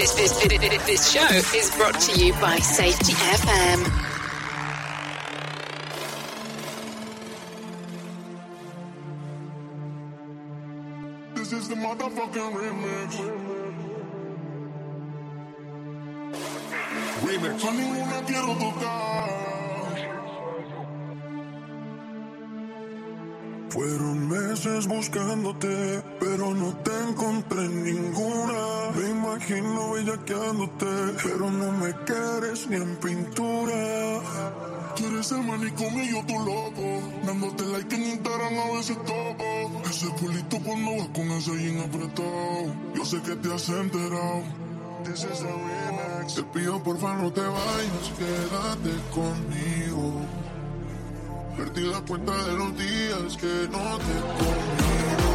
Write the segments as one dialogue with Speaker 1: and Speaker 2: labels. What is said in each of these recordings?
Speaker 1: This show is brought to you by Safety FM.
Speaker 2: This is the motherfucking remix. Remix. A ninguna quiero tocar. Fueron meses buscándote, pero no te encontré en ninguna. Me imagino bellaqueándote, pero no me quieres ni en pintura. Quieres el manicomio y yo tu loco, dándote like en Instagram a veces toco. Ese culito cuando vas con ese jean apretado, yo sé que te has enterado. This is a remix. Te pido porfa no te vayas, quédate conmigo. Perdí la cuenta de los días que no te conmigo.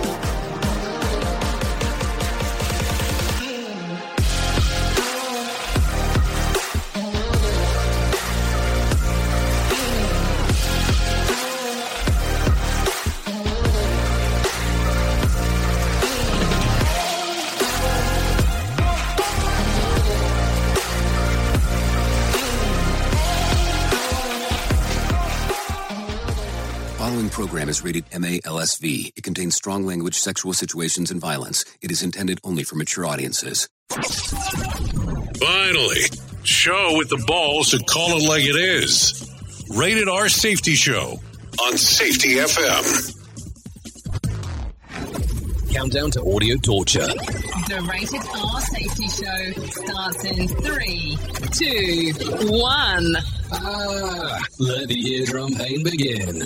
Speaker 3: The following program is rated MALSV. It contains strong language, sexual situations, and violence. It is intended only for mature audiences.
Speaker 4: Finally, show with the balls to call it like it is. Rated R Safety Show on Safety FM.
Speaker 3: Countdown to audio torture.
Speaker 1: The Rated R Safety Show starts in 3, 2, 1.
Speaker 3: Let the eardrum pain begin.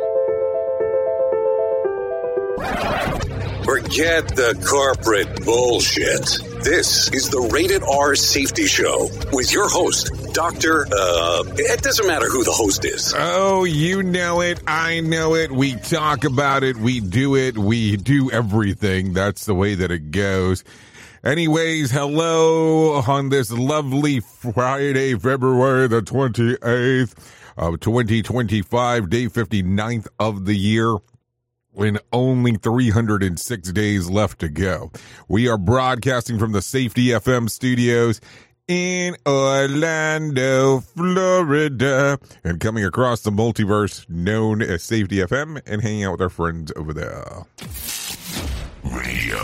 Speaker 4: Forget the corporate bullshit. This is the Rated R Safety Show with your host, Dr. It doesn't matter who the host is.
Speaker 5: Oh, you know it. I know it. We talk about it. We do it. We do everything. That's the way that it goes. Anyways, hello on this lovely Friday, February the 28th of 2025, day 59th of the year. When only 306 days left to go. We are broadcasting from the Safety FM studios in Orlando, Florida, and coming across the multiverse known as Safety FM and hanging out with our friends over there.
Speaker 4: Radio.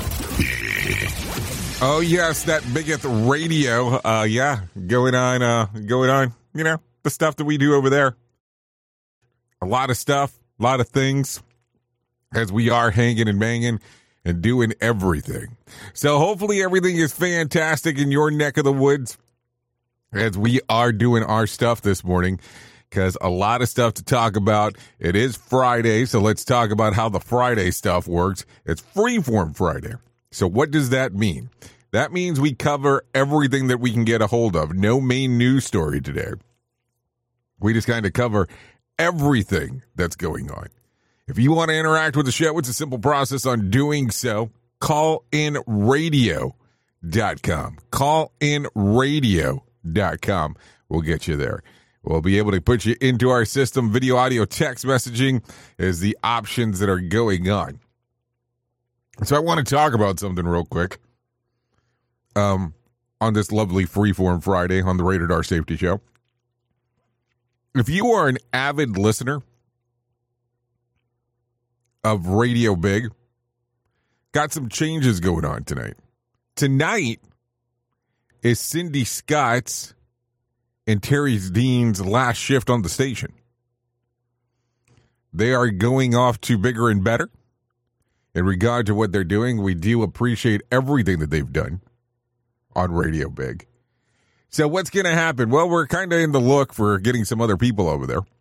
Speaker 5: Oh, yes, that biggest radio. Going on, you know, the stuff that we do over there. A lot of stuff, a lot of things. As we are hanging and banging and doing everything. So hopefully everything is fantastic in your neck of the woods as we are doing our stuff this morning, because a lot of stuff to talk about. It is Friday, so let's talk about how the Friday stuff works. It's Freeform Friday. So what does that mean? That means we cover everything that we can get a hold of. No main news story today. We just kind of cover everything that's going on. If you want to interact with the show, it's a simple process on doing so. CallInRadio.com. CallInRadio.com. We'll get you there. We'll be able to put you into our system. Video, audio, text messaging is the options that are going on. So I want to talk about something real quick. On this lovely Freeform Friday on the Rated R Safety Show. If you are an avid listener of Radio Big, got some changes going on tonight. Tonight is Cindy Scott's and Terry Dean's last shift on the station. They are going off to bigger and better. In regard to what they're doing, we do appreciate everything that they've done on Radio Big. So what's going to happen? Well, we're kind of in the look for getting some other people over there.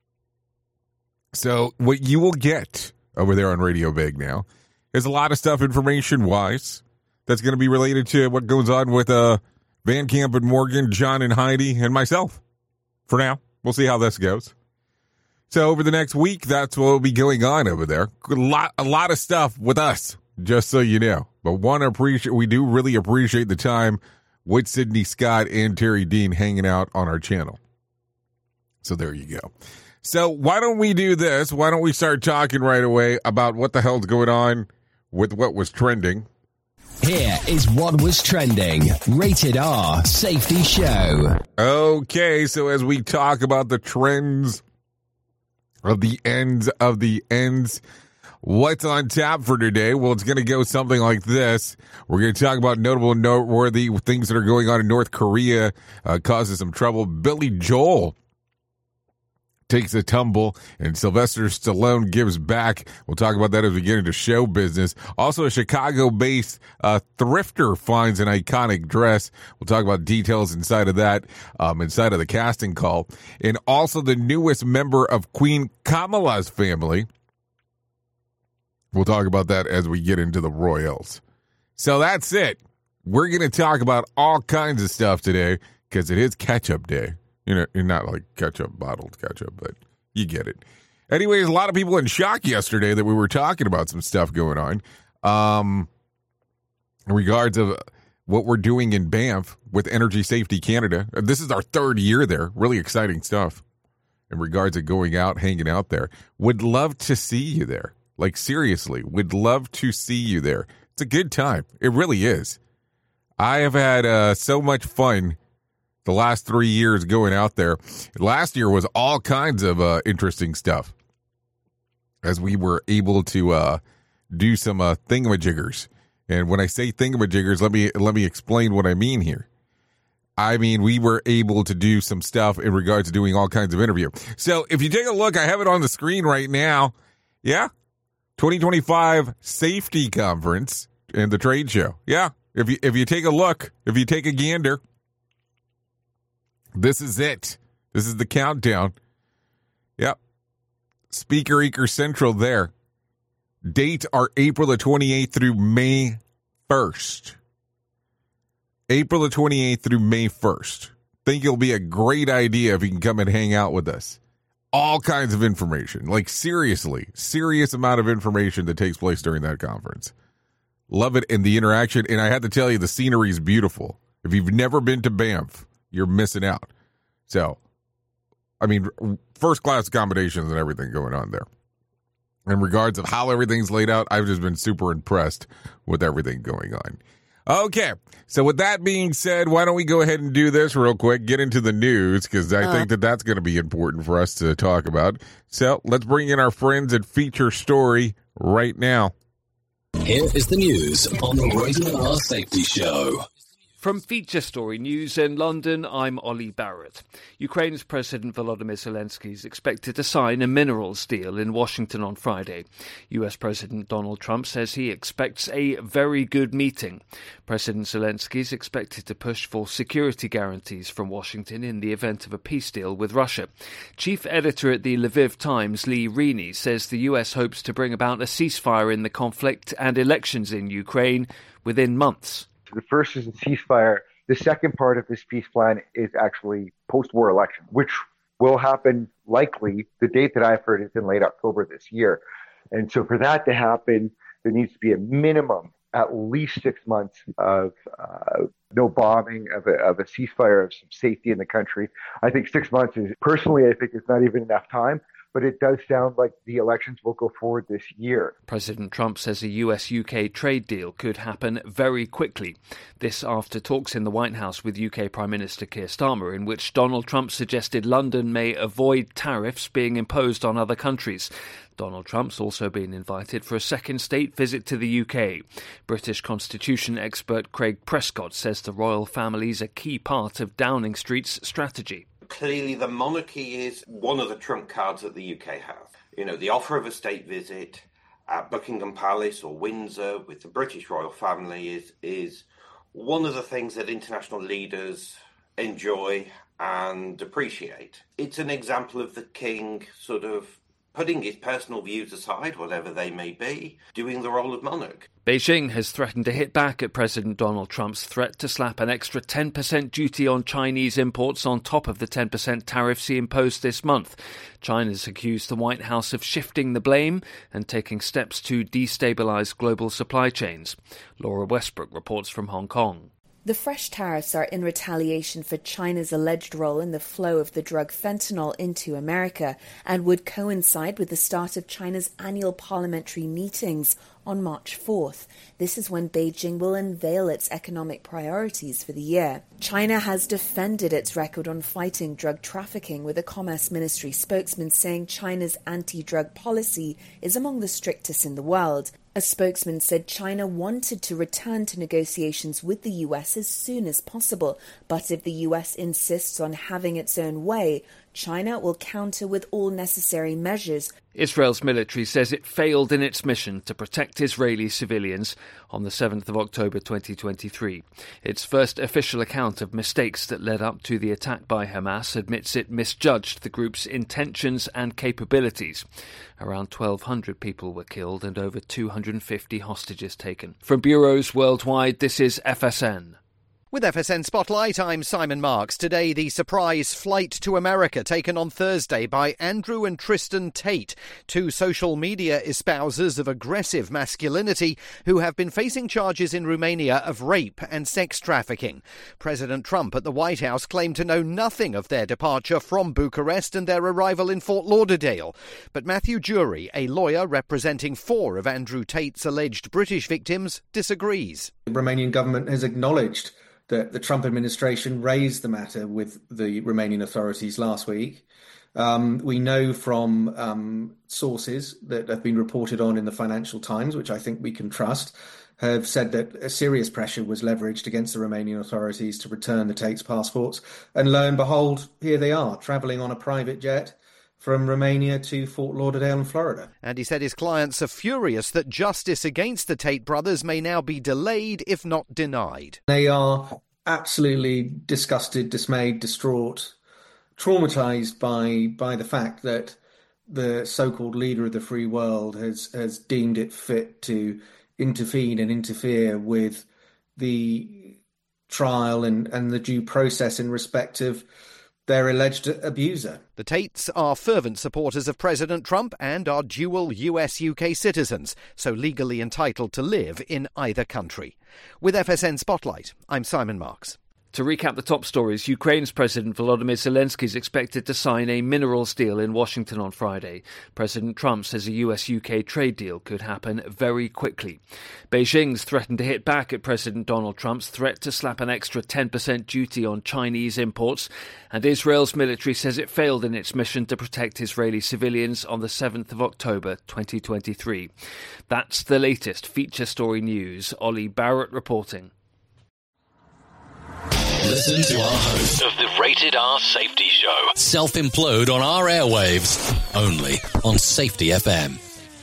Speaker 5: So what you will get over there on Radio Big now is a lot of stuff information-wise that's going to be related to what goes on with Van Camp and Morgan, John and Heidi, and myself. For now, we'll see how this goes. So over the next week, that's what will be going on over there. A lot of stuff with us, just so you know. But we do really appreciate the time with Sydney Scott and Terry Dean hanging out on our channel. So there you go. So why don't we do this? Why don't we start talking right away about what the hell's going on with what was trending?
Speaker 6: Here is what was trending. Rated R Safety Show.
Speaker 5: Okay, so as we talk about the trends of the ends, what's on tap for today? Well, it's going to go something like this. We're going to talk about notable and noteworthy things that are going on in North Korea, causes some trouble. Billy Joel takes a tumble, and Sylvester Stallone gives back. We'll talk about that as we get into show business. Also, a Chicago-based thrifter finds an iconic dress. We'll talk about details inside of that, inside of the casting call. And also the newest member of Queen Kamala's family. We'll talk about that as we get into the Royals. So that's it. We're going to talk about all kinds of stuff today because it is catch-up day. You know, not like ketchup, bottled ketchup, but you get it. Anyways, a lot of people in shock yesterday that we were talking about some stuff going on in regards of what we're doing in Banff with Energy Safety Canada. This is our third year there. Really exciting stuff in regards to going out, hanging out there. Would love to see you there. Like, seriously, would love to see you there. It's a good time. It really is. I have had so much fun the last 3 years going out there. Last year was all kinds of interesting stuff as we were able to do some thingamajiggers. And when I say thingamajiggers, let me explain what I mean here. I mean, we were able to do some stuff in regards to doing all kinds of interview. So if you take a look, I have it on the screen right now. Yeah. 2025 Safety Conference and the trade show. Yeah. If you take a look, if you take a gander, this is it. This is the countdown. Yep. Speaker Acre Central there. Dates are April the 28th through May 1st. April the 28th through May 1st. Think it'll be a great idea if you can come and hang out with us. All kinds of information. Like, seriously, serious amount of information that takes place during that conference. Love it, and the interaction. And I had to tell you, the scenery is beautiful. If you've never been to Banff, you're missing out. So, I mean, first-class accommodations and everything going on there. In regards of how everything's laid out, I've just been super impressed with everything going on. Okay, so with that being said, why don't we go ahead and do this real quick, get into the news, because I think that's going to be important for us to talk about. So let's bring in our friends at Feature Story right now.
Speaker 6: Here is the news on the Rated R Safety Show.
Speaker 7: From Feature Story News in London, I'm Ollie Barrett. Ukraine's President Volodymyr Zelensky is expected to sign a minerals deal in Washington on Friday. US President Donald Trump says he expects a very good meeting. President Zelensky is expected to push for security guarantees from Washington in the event of a peace deal with Russia. Chief editor at the Lviv Times, Lee Rini, says the US hopes to bring about a ceasefire in the conflict and elections in Ukraine within months.
Speaker 8: The first is a ceasefire. The second part of this peace plan is actually post-war election, which will happen likely. The date that I've heard is in late October this year. And so for that to happen, there needs to be a minimum, at least 6 months of no bombing, of a ceasefire, of some safety in the country. I think 6 months is, personally, I think it's not even enough time. But it does sound like the elections will go forward this year.
Speaker 7: President Trump says a US-UK trade deal could happen very quickly. This after talks in the White House with UK Prime Minister Keir Starmer, in which Donald Trump suggested London may avoid tariffs being imposed on other countries. Donald Trump's also been invited for a second state visit to the UK. British constitution expert Craig Prescott says the royal family is a key part of Downing Street's strategy.
Speaker 9: Clearly, the monarchy is one of the trump cards that the UK have. You know, the offer of a state visit at Buckingham Palace or Windsor with the British royal family is one of the things that international leaders enjoy and appreciate. It's an example of the king sort of putting his personal views aside, whatever they may be, doing the role of monarch.
Speaker 7: Beijing has threatened to hit back at President Donald Trump's threat to slap an extra 10% duty on Chinese imports on top of the 10% tariffs he imposed this month. China's accused the White House of shifting the blame and taking steps to destabilize global supply chains. Laura Westbrook reports from Hong Kong.
Speaker 10: The fresh tariffs are in retaliation for China's alleged role in the flow of the drug fentanyl into America and would coincide with the start of China's annual parliamentary meetings on March 4th. This is when Beijing will unveil its economic priorities for the year. China has defended its record on fighting drug trafficking, with a Commerce Ministry spokesman saying China's anti-drug policy is among the strictest in the world. A spokesman said China wanted to return to negotiations with the US as soon as possible, but if the US insists on having its own way, China will counter with all necessary measures.
Speaker 7: Israel's military says it failed in its mission to protect Israeli civilians on the 7th of October 2023. Its first official account of mistakes that led up to the attack by Hamas admits it misjudged the group's intentions and capabilities. Around 1,200 people were killed and over 250 hostages taken. From bureaus worldwide, this is FSN.
Speaker 11: With FSN Spotlight, I'm Simon Marks. Today, the surprise flight to America taken on Thursday by Andrew and Tristan Tate, two social media espousers of aggressive masculinity who have been facing charges in Romania of rape and sex trafficking. President Trump at the White House claimed to know nothing of their departure from Bucharest and their arrival in Fort Lauderdale. But Matthew Jury, a lawyer representing 4 of Andrew Tate's alleged British victims, disagrees.
Speaker 12: The Romanian government has acknowledged that the Trump administration raised the matter with the Romanian authorities last week. We know from sources that have been reported on in the Financial Times, which I think we can trust, have said that a serious pressure was leveraged against the Romanian authorities to return the Tate's passports. And lo and behold, here they are, travelling on a private jet from Romania to Fort Lauderdale in Florida.
Speaker 11: And he said his clients are furious that justice against the Tate brothers may now be delayed, if not denied.
Speaker 12: They are absolutely disgusted, dismayed, distraught, traumatised by the fact that the so-called leader of the free world has deemed it fit to intervene and interfere with the trial and the due process in respect of their alleged abuser.
Speaker 11: The Tates are fervent supporters of President Trump and are dual US-UK citizens, so legally entitled to live in either country. With FSN Spotlight, I'm Simon Marks.
Speaker 7: To recap the top stories, Ukraine's President Volodymyr Zelensky is expected to sign a minerals deal in Washington on Friday. President Trump says a US-UK trade deal could happen very quickly. Beijing's threatened to hit back at President Donald Trump's threat to slap an extra 10% duty on Chinese imports. And Israel's military says it failed in its mission to protect Israeli civilians on the 7th of October 2023. That's the latest feature story news. Ollie Barrett reporting.
Speaker 6: Listen to our host
Speaker 13: of the Rated R Safety Show.
Speaker 6: self-implode on our airwaves, only on Safety FM.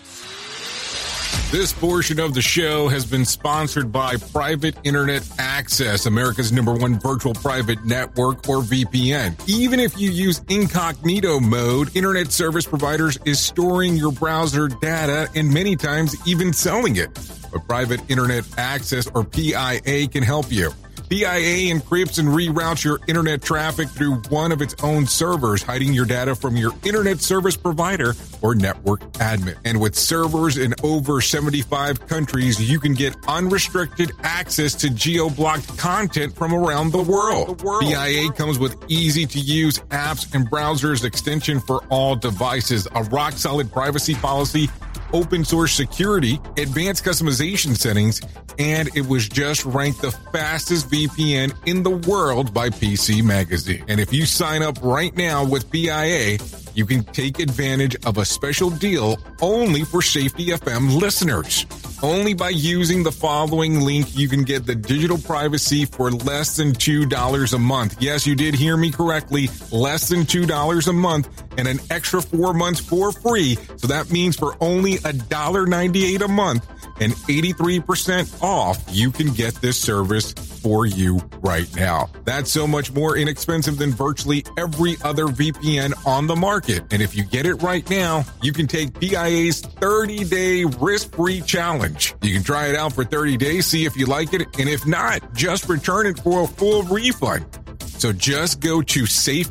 Speaker 5: This portion of the show has been sponsored by Private Internet Access, America's #1 virtual private network, or VPN. Even if you use incognito mode, Internet Service Providers is storing your browser data and many times even selling it. But Private Internet Access, or PIA, can help you. PIA encrypts and reroutes your internet traffic through one of its own servers, hiding your data from your internet service provider or network admin. And with servers in over 75 countries, you can get unrestricted access to geo-blocked content from around the world. PIA comes with easy-to-use apps and browsers extension for all devices, a rock-solid privacy policy, open source security, advanced customization settings, and it was just ranked the fastest VPN in the world by PC Magazine. And if you sign up right now with PIA, you can take advantage of a special deal only for Safety FM listeners. Only by using the following link, you can get the digital privacy for less than $2 a month. Yes, you did hear me correctly. Less than $2 a month and an extra 4 months for free. So that means for only $1.98 a month and 83% off, you can get this service for you right now. That's so much more inexpensive than virtually every other VPN on the market. And if you get it right now, you can take PIA's 30-day risk-free challenge. You can try it out for 30 days, see if you like it, and if not, just return it for a full refund. So just go to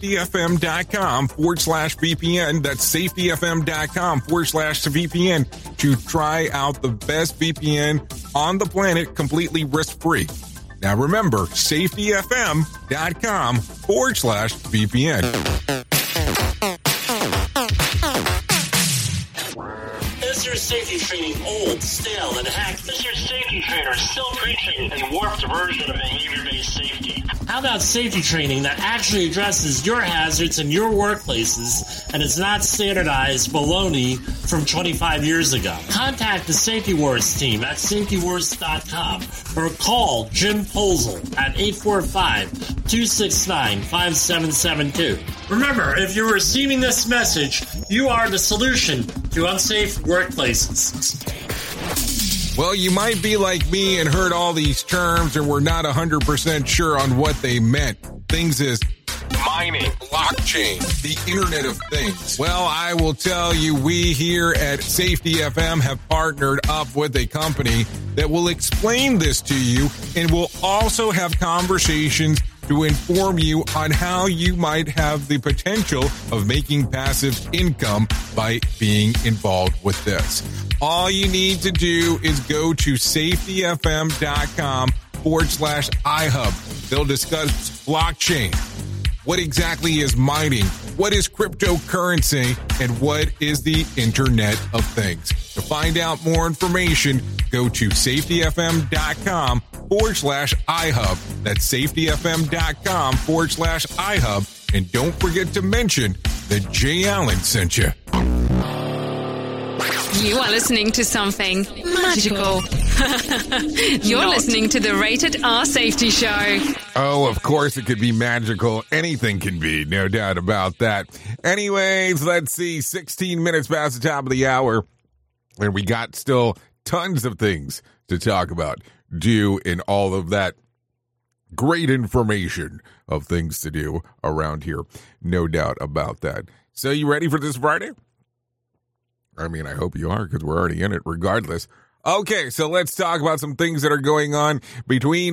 Speaker 5: safetyfm.com/VPN. That's safetyfm.com/VPN to try out the best VPN on the planet completely risk-free. Now remember, safetyfm.com/VPN.
Speaker 14: Is your safety training old, stale, and hacked? Is your safety trainer still preaching a warped version of behavior-based safety? How about safety training that actually addresses your hazards in your workplaces and is not standardized baloney from 25 years ago? Contact the Safety Wars team at safetywars.com or call Jim Posel at 845-269-5772. Remember, if you're receiving this message, you are the solution to unsafe workplaces.
Speaker 5: Well, you might be like me and heard all these terms and were not 100% sure on what they meant. Things as mining, blockchain, the Internet of Things. Well, I will tell you, we here at Safety FM have partnered up with a company that will explain this to you and will also have conversations to inform you on how you might have the potential of making passive income by being involved with this. All you need to do is go to safetyfm.com/iHub. They'll discuss blockchain. What exactly is mining? What is cryptocurrency? And what is the Internet of Things? To find out more information, go to safetyfm.com/iHub. That's safetyfm.com/iHub. And don't forget to mention that Jay Allen sent you.
Speaker 1: You are listening to something magical. You're listening to the Rated R Safety Show.
Speaker 5: Oh, of course it could be magical. Anything can be, no doubt about that. Anyways, let's see. 16 minutes past the top of the hour. And we got still tons of things to talk about. Do in all of that great information of things to do around here. No doubt about that. So you ready for this Friday? I mean, I hope you are, because we're already in it regardless. Okay, so let's talk about some things that are going on between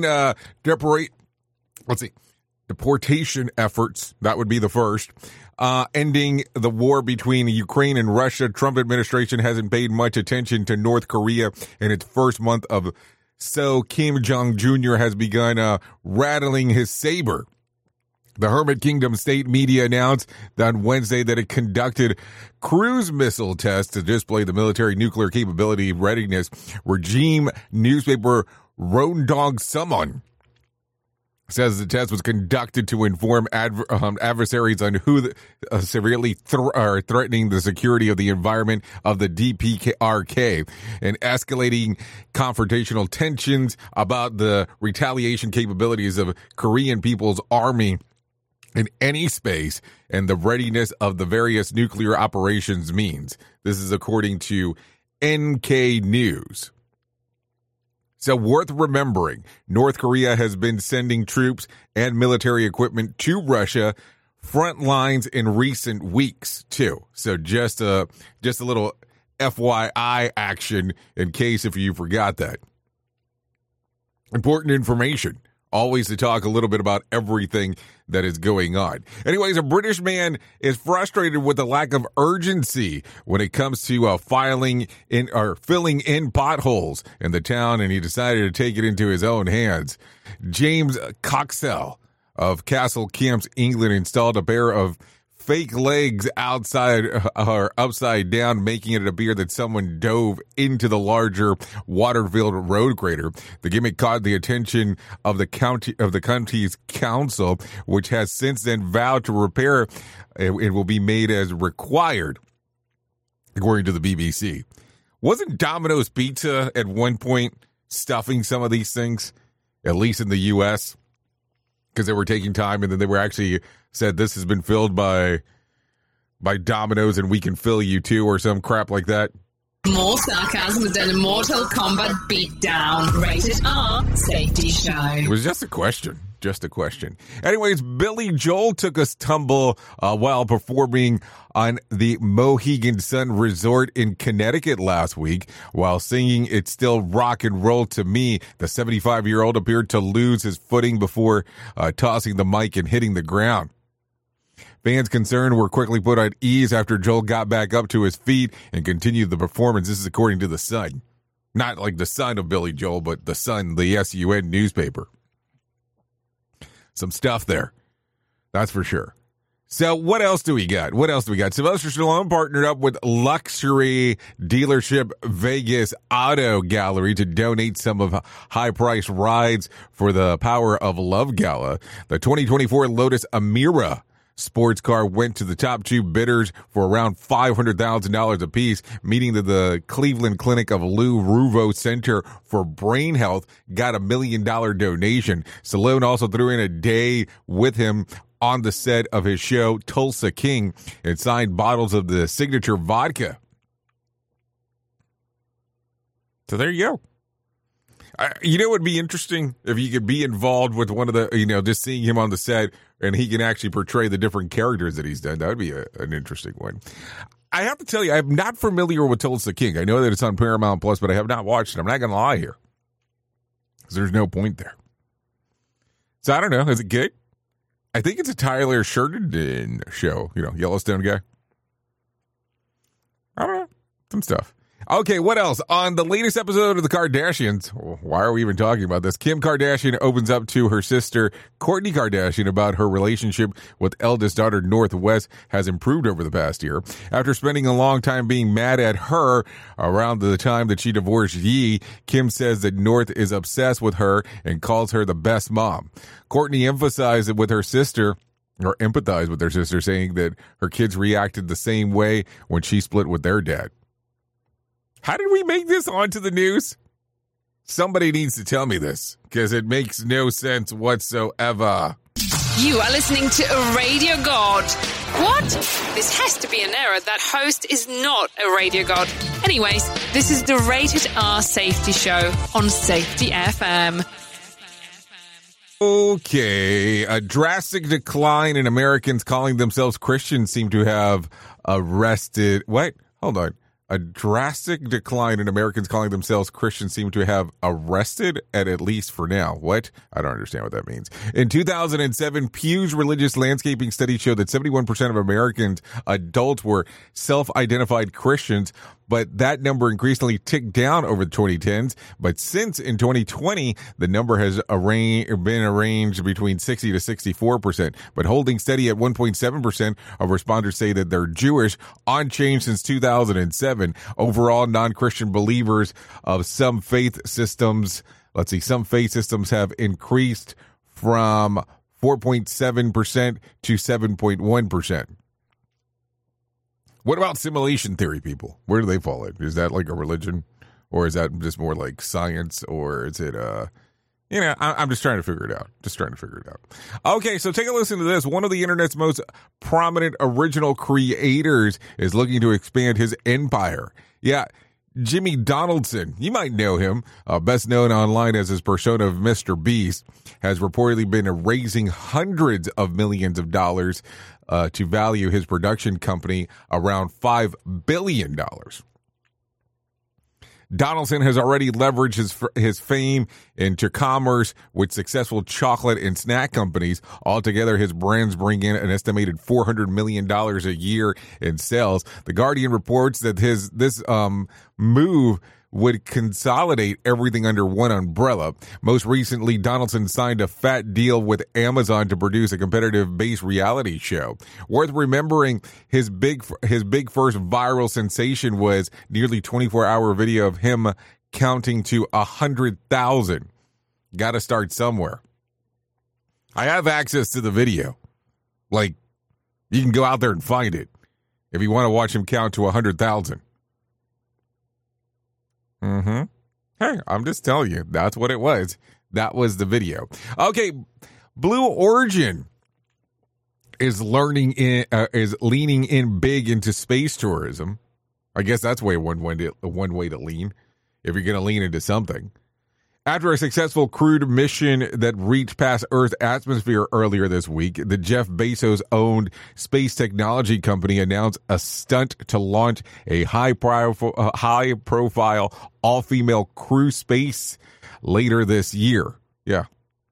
Speaker 5: deportation efforts. That would be the first. Ending the war between Ukraine and Russia. Trump administration hasn't paid much attention to North Korea in its first month of so. Kim Jong Jr. has begun rattling his saber. The Hermit Kingdom state media announced on Wednesday that it conducted cruise missile tests to display the military nuclear capability readiness. Regime newspaper Rodong Summon says the test was conducted to inform adversaries on who severely threatening the security of the environment of the DPRK and escalating confrontational tensions about the retaliation capabilities of Korean People's Army in any space and the readiness of the various nuclear operations means. This is according to NK News. So worth remembering, North Korea has been sending troops and military equipment to Russia front lines in recent weeks too. So just a little FYI action in case if you forgot that. Important information. Always to talk a little bit about everything that is going on. Anyways, a British man is frustrated with the lack of urgency when it comes to filling in potholes in the town, and he decided to take it into his own hands. James Coxell of Castle Camps, England, installed a pair of fake legs outside or upside down, making it appear that someone dove into the larger water-filled road crater. The gimmick caught the attention of the county's council, which has since then vowed to repair it. It will be made as required, according to the BBC. Wasn't Domino's Pizza at one point stuffing some of these things, at least in the U.S., because they were taking time, and then they were actually said this has been filled by Domino's and we can fill you too, or some crap like that.
Speaker 1: More sarcasm than a Mortal Kombat beatdown. Rated R Safety Show.
Speaker 5: It was just a question. Anyways, Billy Joel took a tumble while performing on the Mohegan Sun Resort in Connecticut last week. While singing It's Still Rock and Roll to Me, the 75-year-old appeared to lose his footing before tossing the mic and hitting the ground. Fans concerned were quickly put at ease after Joel got back up to his feet and continued the performance. This is according to The Sun. Not like the son of Billy Joel, but The Sun, the SUN newspaper. Some stuff there. That's for sure. So what else do we got? Sylvester Stallone partnered up with luxury dealership Vegas Auto Gallery to donate some of high-priced rides for the Power of Love Gala. The 2024 Lotus Emira sports car went to the top two bidders for around $500,000 apiece, meaning that the Cleveland Clinic of Lou Ruvo Center for Brain Health got $1 million donation. Stallone also threw in a day with him on the set of his show Tulsa King and signed bottles of the signature vodka. So there you go. You know, it would be interesting if you could be involved with one of the, just seeing him on the set and he can actually portray the different characters that he's done. That would be an interesting one. I have to tell you, I'm not familiar with Tulsa King. I know that it's on Paramount Plus, but I have not watched it. I'm not going to lie here, because there's no point there. So I don't know. Is it good? I think it's a Tyler Sheridan show, Yellowstone guy. I don't know. Some stuff. Okay, what else? On the latest episode of The Kardashians, why are we even talking about this? Kim Kardashian opens up to her sister, Kourtney Kardashian, about her relationship with eldest daughter, North West, has improved over the past year. After spending a long time being mad at her around the time that she divorced Ye, Kim says that North is obsessed with her and calls her the best mom. Kourtney emphasized it with her sister, or empathized with her sister, saying that her kids reacted the same way when she split with their dad. How did we make this onto the news? Somebody needs to tell me this, because it makes no sense whatsoever.
Speaker 1: You are listening to a Radio God. What? This has to be an error. That host is not a Radio God. Anyways, this is the Rated R Safety Show on Safety FM.
Speaker 5: Okay, a drastic decline in Americans calling themselves Christians seem to have arrested... What? Hold on. A drastic decline in Americans calling themselves Christians seem to have arrested at least for now. What? I don't understand what that means. In 2007, Pew's religious landscaping study showed that 71% of Americans, adults, were self-identified Christians, but that number increasingly ticked down over the 2010s. But since in 2020, the number has been arranged between 60 to 64%, but holding steady at 1.7% of responders say that they're Jewish, unchanged since 2007. Overall, non-Christian believers of some faith systems, have increased from 4.7% to 7.1%. What about simulation theory people? Where do they fall in? Is that like a religion, or is that just more like science, or is it I'm just trying to figure it out. Okay, so take a listen to this. One of the internet's most prominent original creators is looking to expand his empire. Yeah, Jimmy Donaldson, you might know him, best known online as his persona of Mr. Beast, has reportedly been raising hundreds of millions of dollars to value his production company around $5 billion. Donaldson has already leveraged his fame into commerce with successful chocolate and snack companies. Altogether, his brands bring in an estimated $400 million a year in sales. The Guardian reports that this move would consolidate everything under one umbrella. Most recently, Donaldson signed a fat deal with Amazon to produce a competitive-based reality show. Worth remembering, his big first viral sensation was nearly 24-hour video of him counting to 100,000. Got to start somewhere. I have access to the video. You can go out there and find it if you want to watch him count to 100,000. Hey, I'm just telling you, that's what it was. That was the video. Okay, Blue Origin is leaning in big into space tourism. I guess that's one way to lean, if you're going to lean into something. After a successful crewed mission that reached past Earth's atmosphere earlier this week, the Jeff Bezos-owned space technology company announced a stunt to launch a high-profile, all-female crew space later this year. Yeah.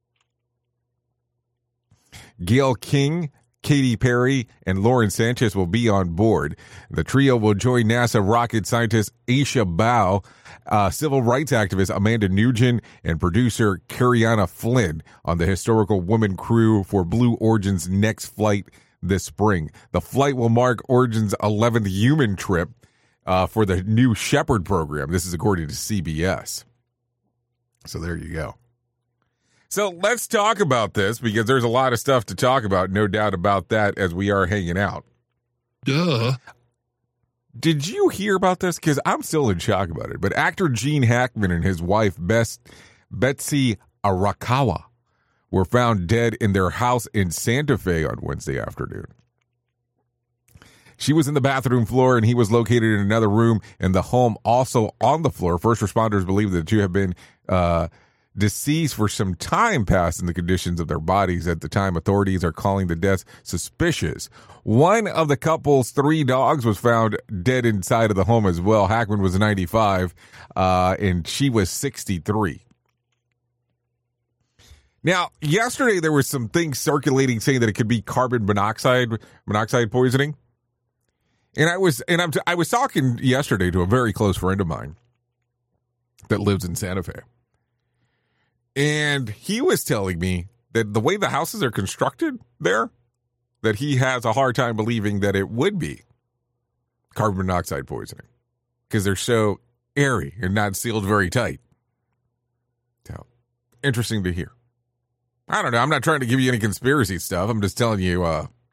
Speaker 5: Gail King, Katy Perry, and Lauren Sanchez will be on board. The trio will join NASA rocket scientist Aisha Bao, civil rights activist Amanda Nugent, and producer Kariana Flynn on the historical woman crew for Blue Origin's next flight this spring. The flight will mark Origin's 11th human trip for the new Shepherd program. This is according to CBS. So there you go. So let's talk about this because there's a lot of stuff to talk about, no doubt about that, as we are hanging out.
Speaker 15: Duh.
Speaker 5: Did you hear about this? Because I'm still in shock about it. But actor Gene Hackman and his wife, Betsy Arakawa, were found dead in their house in Santa Fe on Wednesday afternoon. She was in the bathroom floor and he was located in another room in the home, also on the floor. First responders believe that the two have been deceased for some time past in the conditions of their bodies. At the time, authorities are calling the deaths suspicious. One of the couple's 3 dogs was found dead inside of the home as well. Hackman was 95 and she was 63. Now, yesterday there was some things circulating saying that it could be carbon monoxide poisoning. And I was talking yesterday to a very close friend of mine that lives in Santa Fe. And he was telling me that the way the houses are constructed there, that he has a hard time believing that it would be carbon monoxide poisoning because they're so airy and not sealed very tight. So, interesting to hear. I don't know. I'm not trying to give you any conspiracy stuff. I'm just telling you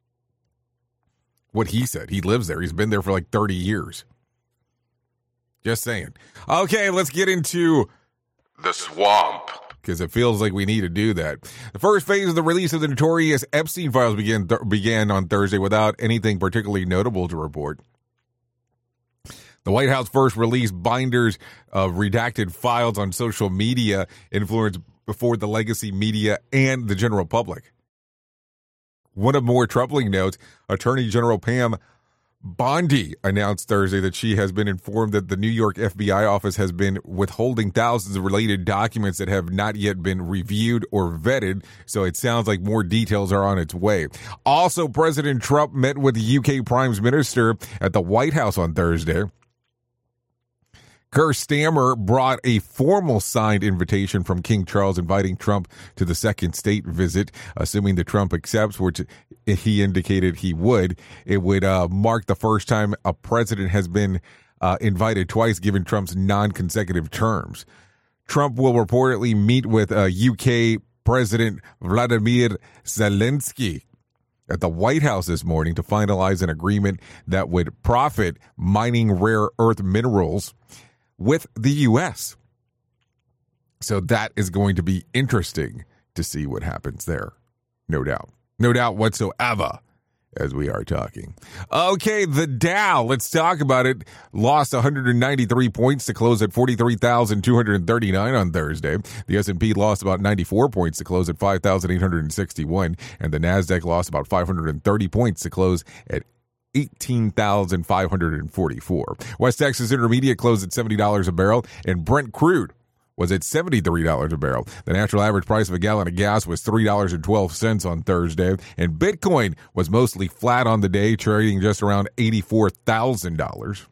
Speaker 5: what he said. He lives there. He's been there for like 30 years. Just saying. Okay, let's get into the swamp, because it feels like we need to do that. The first phase of the release of the notorious Epstein files began on Thursday without anything particularly notable to report. The White House first released binders of redacted files on social media influence before the legacy media and the general public. One of more troubling notes, Attorney General Pam Bondi announced Thursday that she has been informed that the New York FBI office has been withholding thousands of related documents that have not yet been reviewed or vetted, so it sounds like more details are on its way. Also, President Trump met with the UK Prime Minister at the White House on Thursday. Keir Starmer brought a formal signed invitation from King Charles inviting Trump to the second state visit, assuming that Trump accepts, which he indicated he would. It would mark the first time a president has been invited twice, given Trump's non-consecutive terms. Trump will reportedly meet with UK President Vladimir Zelensky at the White House this morning to finalize an agreement that would profit mining rare earth minerals with the U.S. So that is going to be interesting to see what happens there. No doubt. No doubt whatsoever as we are talking. Okay, the Dow, let's talk about it. Lost 193 points to close at 43,239 on Thursday. The S&P lost about 94 points to close at 5,861. And the NASDAQ lost about 530 points to close at 18,544. West Texas Intermediate closed at $70 a barrel, and Brent crude was at $73 a barrel. The natural average price of a gallon of gas was $3.12 on Thursday, and Bitcoin was mostly flat on the day, trading just around $84,000.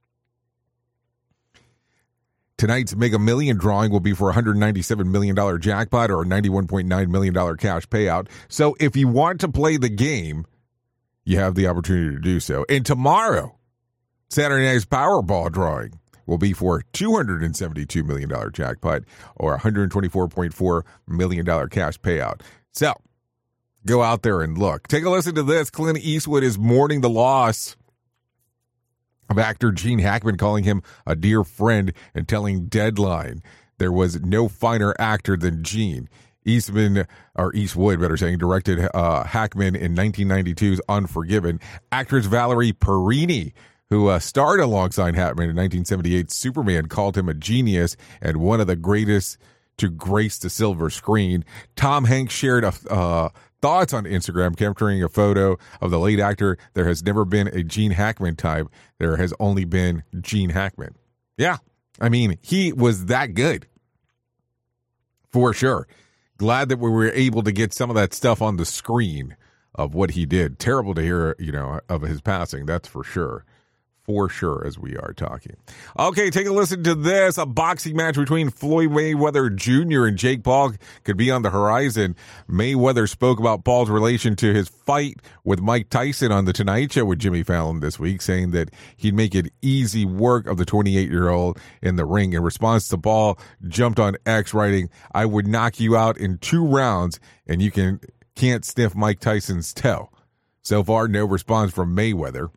Speaker 5: Tonight's Mega Million drawing will be for a $197 million jackpot or a $91.9 million cash payout. So if you want to play the game, you have the opportunity to do so. And tomorrow, Saturday night's Powerball drawing will be for a $272 million jackpot or a $124.4 million cash payout. So, go out there and look. Take a listen to this. Clint Eastwood is mourning the loss of actor Gene Hackman, calling him a dear friend and telling Deadline there was no finer actor than Gene. Eastwood, directed Hackman in 1992's Unforgiven. Actress Valerie Perrine, who starred alongside Hackman in 1978's Superman, called him a genius and one of the greatest to grace the silver screen. Tom Hanks shared thoughts on Instagram, capturing a photo of the late actor. There has never been a Gene Hackman type. There has only been Gene Hackman. Yeah, I mean, he was that good. For sure. Glad that we were able to get some of that stuff on the screen of what he did. Terrible to hear, of his passing. That's for sure. for sure, as we are talking. Okay, take a listen to this. A boxing match between Floyd Mayweather Jr. and Jake Paul could be on the horizon. Mayweather spoke about Paul's relation to his fight with Mike Tyson on The Tonight Show with Jimmy Fallon this week, saying that he'd make it easy work of the 28-year-old in the ring. In response to Paul, jumped on X, writing, "I would knock you out in 2 rounds, and you can't sniff Mike Tyson's toe." So far, no response from Mayweather.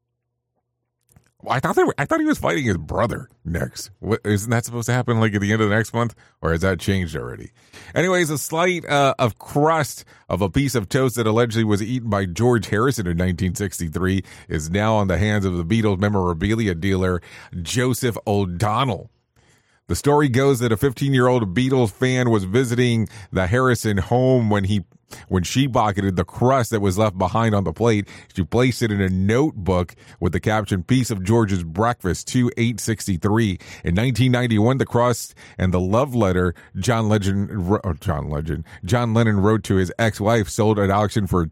Speaker 5: I thought he was fighting his brother next. Isn't that supposed to happen like at the end of the next month? Or has that changed already? Anyways, a slice of crust of a piece of toast that allegedly was eaten by George Harrison in 1963 is now on the hands of the Beatles memorabilia dealer Joseph O'Donnell. The story goes that a 15-year-old Beatles fan was visiting the Harrison home when she pocketed the crust that was left behind on the plate. She placed it in a notebook with the caption, "Piece of George's breakfast, 2863. In 1991, the crust and the love letter John Lennon wrote to his ex-wife sold at auction for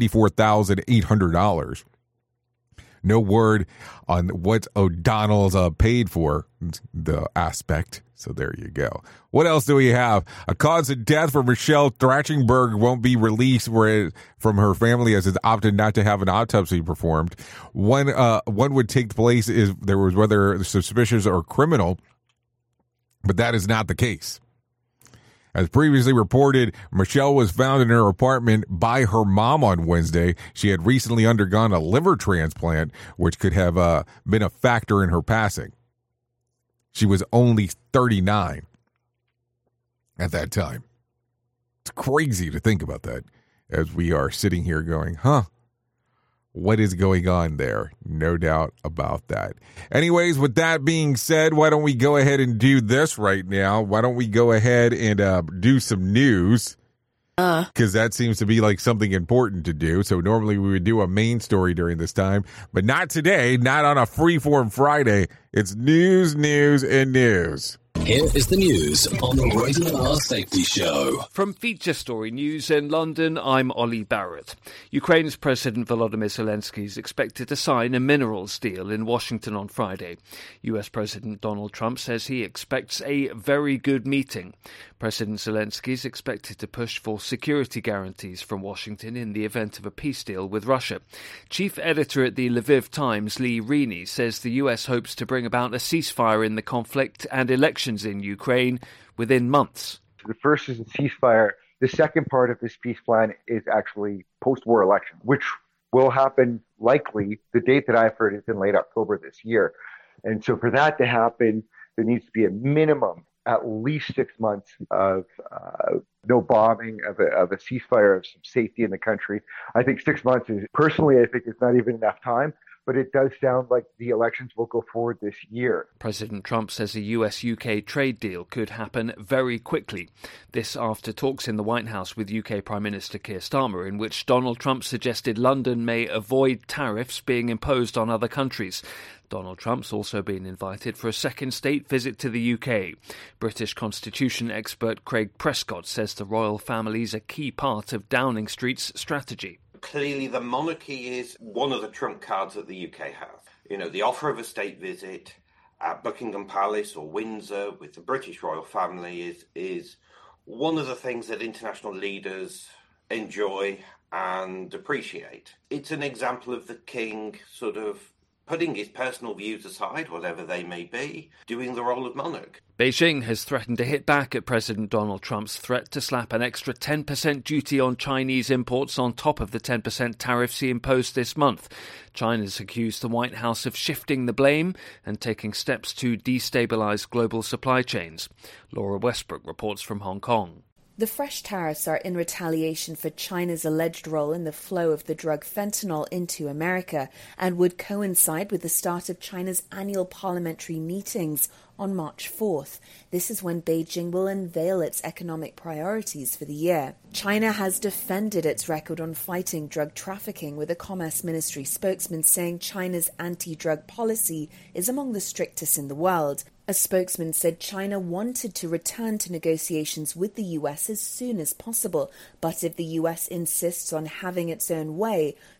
Speaker 5: $94,800. No word on what O'Donnell's paid for the aspect. So there you go. What else do we have? A cause of death for Michelle Trachtenberg won't be released from her family as it's opted not to have an autopsy performed. One would take place if there was whether suspicious or criminal, but that is not the case. As previously reported, Michelle was found in her apartment by her mom on Wednesday. She had recently undergone a liver transplant, which could have been a factor in her passing. She was only 39 at that time. It's crazy to think about that as we are sitting here going, what is going on there? No doubt about that. Anyways, with that being said, why don't we go ahead and do this right now? Why don't we go ahead and do some news? Because that seems to be like something important to do. So normally we would do a main story during this time, but not today, not on a Freeform Friday. It's news, and news.
Speaker 6: Here is the news on the Radio R Safety Show.
Speaker 7: From Feature Story News in London, I'm Ollie Barrett. Ukraine's President Volodymyr Zelensky is expected to sign a minerals deal in Washington on Friday. US President Donald Trump says he expects a very good meeting. President Zelensky is expected to push for security guarantees from Washington in the event of a peace deal with Russia. Chief editor at the Lviv Times, Lee Reaney, says the US hopes to bring about a ceasefire in the conflict and elections in Ukraine within months.
Speaker 8: The first is a ceasefire. The second part of this peace plan is actually post-war election, which will happen likely, the date that I've heard is in late October this year. And so for that to happen, there needs to be a minimum, at least 6 months of no bombing, of a ceasefire, of some safety in the country. I think 6 months is, personally, I think it's not even enough time. But it does sound like the elections will go forward this year.
Speaker 7: President Trump says a US-UK trade deal could happen very quickly. This after talks in the White House with UK Prime Minister Keir Starmer, in which Donald Trump suggested London may avoid tariffs being imposed on other countries. Donald Trump's also been invited for a second state visit to the UK. British Constitution expert Craig Prescott says the royal family is a key part of Downing Street's strategy.
Speaker 9: Clearly, the monarchy is one of the trump cards that the UK have. You know, the offer of a state visit at Buckingham Palace or Windsor with the British royal family is one of the things that international leaders enjoy and appreciate. It's an example of the king sort of putting his personal views aside, whatever they may be, doing the role of monarch.
Speaker 7: Beijing has threatened to hit back at President Donald Trump's threat to slap an extra 10% duty on Chinese imports on top of the 10% tariffs he imposed this month. China's accused the White House of shifting the blame and taking steps to destabilize global supply chains. Laura Westbrook reports from Hong Kong.
Speaker 10: The fresh tariffs are in retaliation for China's alleged role in the flow of the drug fentanyl into America and would coincide with the start of China's annual parliamentary meetings on March 4th. This is when Beijing will unveil its economic priorities for the year. China has defended its record on fighting drug trafficking, with a Commerce Ministry spokesman saying China's anti-drug policy is among the strictest in the world. A spokesman said China wanted to return to negotiations with the US as soon as possible, but if the US insists on having its own way,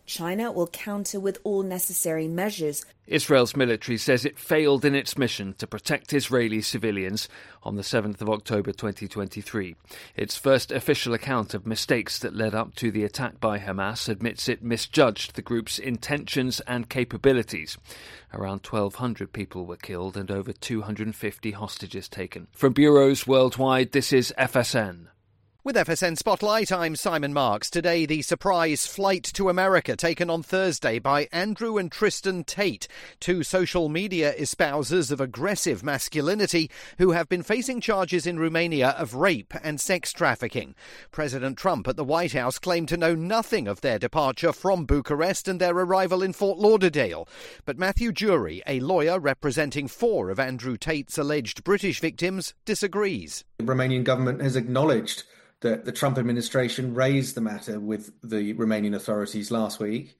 Speaker 10: China will counter with all necessary measures.
Speaker 7: Israel's military says it failed in its mission to protect Israeli civilians on the 7th of October 2023. Its first official account of mistakes that led up to the attack by Hamas admits it misjudged the group's intentions and capabilities. Around 1,200 people were killed and over 250 hostages taken. From bureaus worldwide, this is FSN.
Speaker 11: With FSN Spotlight, I'm Simon Marks. Today, the surprise flight to America taken on Thursday by Andrew and Tristan Tate, two social media espousers of aggressive masculinity who have been facing charges in Romania of rape and sex trafficking. President Trump at the White House claimed to know nothing of their departure from Bucharest and their arrival in Fort Lauderdale. But Matthew Jury, a lawyer representing 4 of Andrew Tate's alleged British victims, disagrees.
Speaker 12: The Romanian government has acknowledged that the Trump administration raised the matter with the Romanian authorities last week.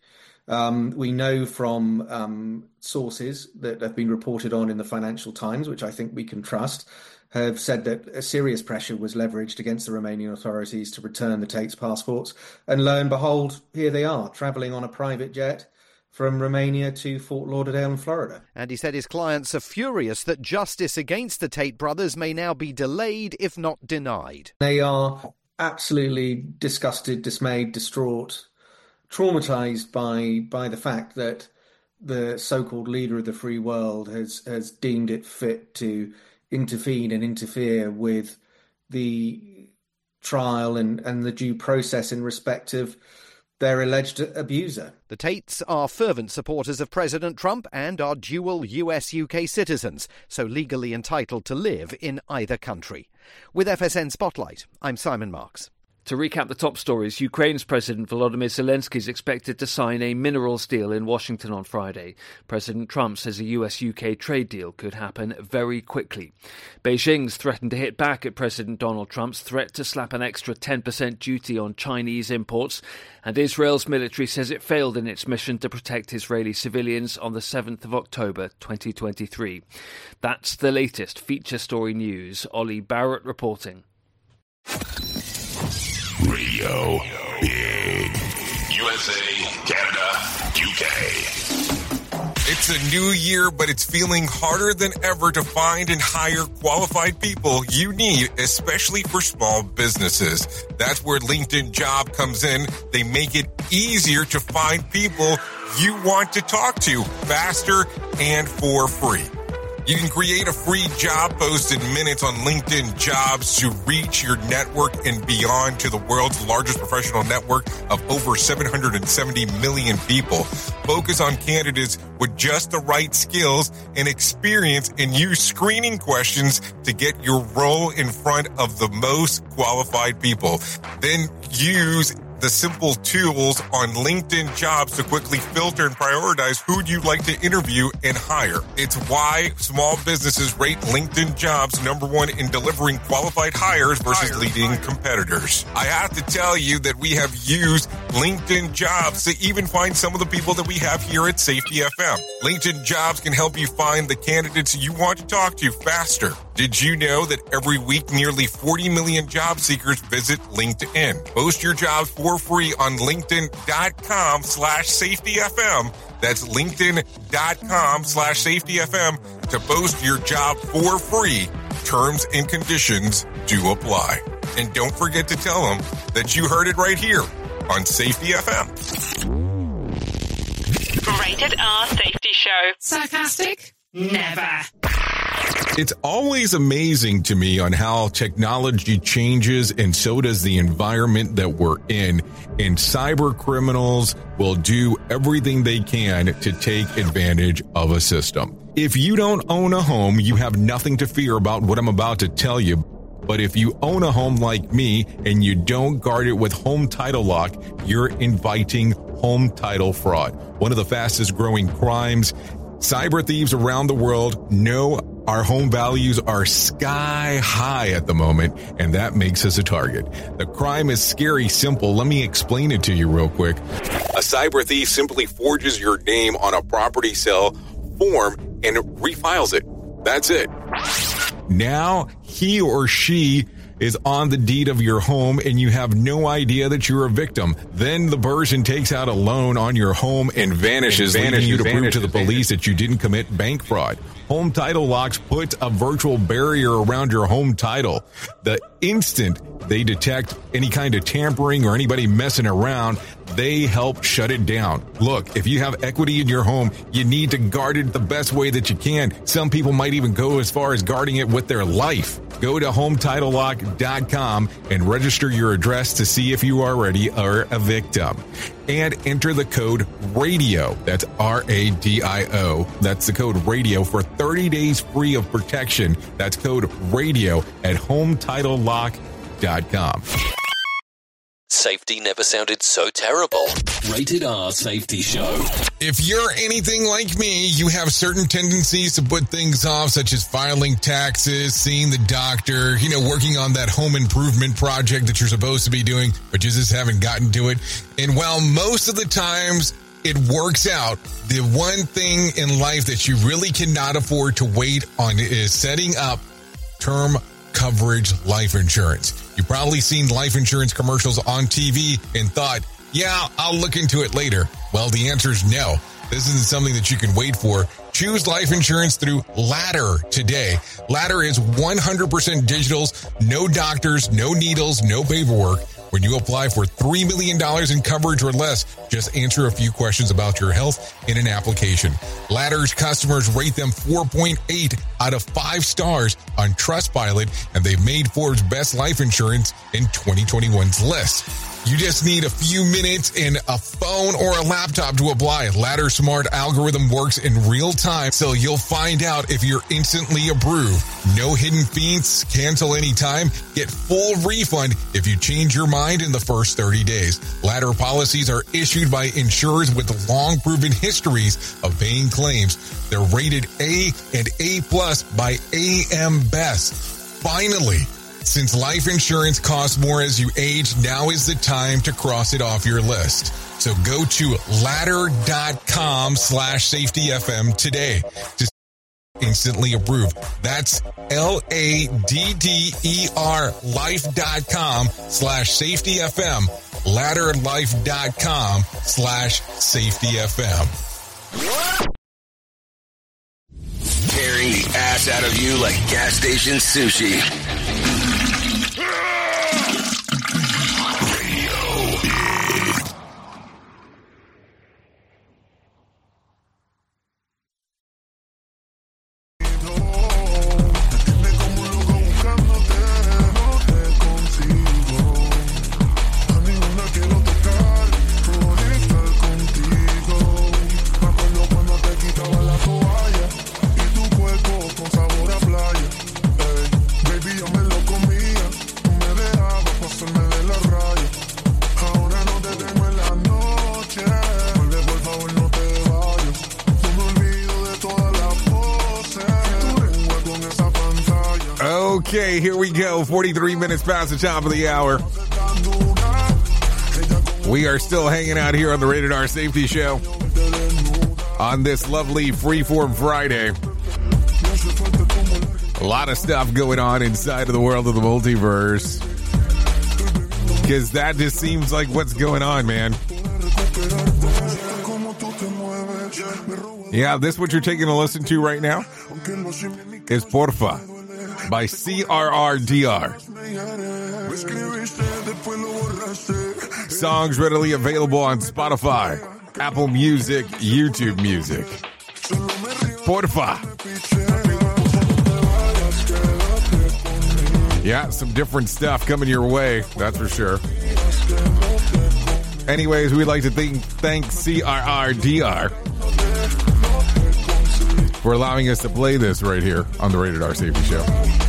Speaker 12: We know from sources that have been reported on in the Financial Times, which I think we can trust, have said that a serious pressure was leveraged against the Romanian authorities to return the Tate's passports. And lo and behold, here they are, travelling on a private jet from Romania to Fort Lauderdale in Florida.
Speaker 11: And he said his clients are furious that justice against the Tate brothers may now be delayed, if not denied.
Speaker 12: They are absolutely disgusted, dismayed, distraught, traumatised by the fact that the so-called leader of the free world has deemed it fit to intervene and interfere with the trial and the due process in respect of their alleged abuser.
Speaker 11: The Tates are fervent supporters of President Trump and are dual US-UK citizens, so legally entitled to live in either country. With FSN Spotlight, I'm Simon Marks.
Speaker 7: To recap the top stories, Ukraine's President Volodymyr Zelensky is expected to sign a minerals deal in Washington on Friday. President Trump says a US-UK trade deal could happen very quickly. Beijing's threatened to hit back at President Donald Trump's threat to slap an extra 10% duty on Chinese imports. And Israel's military says it failed in its mission to protect Israeli civilians on the 7th of October 2023. That's the latest feature story news. Ollie Barrett reporting.
Speaker 2: Radio Big. USA, Canada, UK.
Speaker 5: It's a new year, but it's feeling harder than ever to find and hire qualified people you need, especially for small businesses. That's where LinkedIn Job comes in. They make it easier to find people you want to talk to faster and for free. You can create a free job post in minutes on LinkedIn Jobs to reach your network and beyond to the world's largest professional network of over 770 million people. Focus on candidates with just the right skills and experience and use screening questions to get your role in front of the most qualified people. Then use the simple tools on LinkedIn Jobs to quickly filter and prioritize who you'd like to interview and hire. It's why small businesses rate LinkedIn Jobs #1 in delivering qualified hires versus leading competitors. I have to tell you that we have used LinkedIn Jobs to even find some of the people that we have here at Safety FM. LinkedIn Jobs can help you find the candidates you want to talk to faster. Did you know that every week nearly 40 million job seekers visit LinkedIn? Post your jobs for free on LinkedIn.com/SafetyFM. That's LinkedIn.com/SafetyFM to post your job for free. Terms and conditions do apply. And don't forget to tell them that you heard it right here on Safety FM.
Speaker 1: Rated R Safety Show. Sarcastic? Never.
Speaker 5: It's always amazing to me on how technology changes, and so does the environment that we're in. And cyber criminals will do everything they can to take advantage of a system. If you don't own a home, you have nothing to fear about what I'm about to tell you. But if you own a home like me and you don't guard it with Home Title Lock, you're inviting home title fraud. One of the fastest growing crimes. Cyber thieves around the world know our home values are sky high at the moment, and that makes us a target. The crime is scary simple. Let me explain it to you real quick. A cyber thief simply forges your name on a property sale form and refiles it. That's it. Now he or she is on the deed of your home and you have no idea that you're a victim. Then the person takes out a loan on your home and vanishes, leaving you to prove to the police that you didn't commit bank fraud. Home Title Locks puts a virtual barrier around your home title. The instant they detect any kind of tampering or anybody messing around, they help shut it down. Look, if you have equity in your home, you need to guard it the best way that you can. Some people might even go as far as guarding it with their life. Go to HometitleLock.com and register your address to see if you already are a victim. And enter the code RADIO. That's RADIO. That's the code RADIO for 30 days free of protection. That's code RADIO at HometitleLock.com.
Speaker 13: Safety never sounded so terrible. Rated R Safety Show.
Speaker 5: If you're anything like me, you have certain tendencies to put things off, such as filing taxes, seeing the doctor, working on that home improvement project that you're supposed to be doing, but you just haven't gotten to it. And while most of the times it works out, the one thing in life that you really cannot afford to wait on is setting up term coverage life insurance. You've probably seen life insurance commercials on TV and thought, yeah, I'll look into it later. Well, the answer is no. This isn't something that you can wait for. Choose life insurance through Ladder today. Ladder is 100% digitals, no doctors, no needles, no paperwork. When you apply for $3 million in coverage or less, just answer a few questions about your health in an application. Ladder's customers rate them 4.8 out of 5 stars on Trustpilot, and they've made Forbes' Best Life Insurance in 2021's list. You just need a few minutes and a phone or a laptop to apply. Ladder's smart algorithm works in real time, so you'll find out if you're instantly approved. No hidden fees, cancel anytime, get full refund if you change your mind in the first 30 days. Ladder policies are issued by insurers with long proven histories of paying claims. They're rated A and A+ by AM Best. Finally, since life insurance costs more as you age, now is the time to cross it off your list. So go to ladder.com/safetyfm today to instantly approved. That's LADDER life.com/safetyfm. Ladderlife.com/safetyfm.
Speaker 15: Tearing the ass out of you like gas station sushi.
Speaker 5: Okay, here we go. 43 minutes past the top of the hour. We are still hanging out here on the Rated R Safety Show on this lovely Freeform Friday. A lot of stuff going on inside of the world of the multiverse, because that just seems like what's going on, man. Yeah, this what you're taking a listen to right now is Porfa by CRRDR. Songs readily available on Spotify, Apple Music, YouTube Music. Porfa. Yeah, some different stuff coming your way, that's for sure. Anyways, we'd like to thank CRRDR for allowing us to play this right here on the Rated R Safety Show.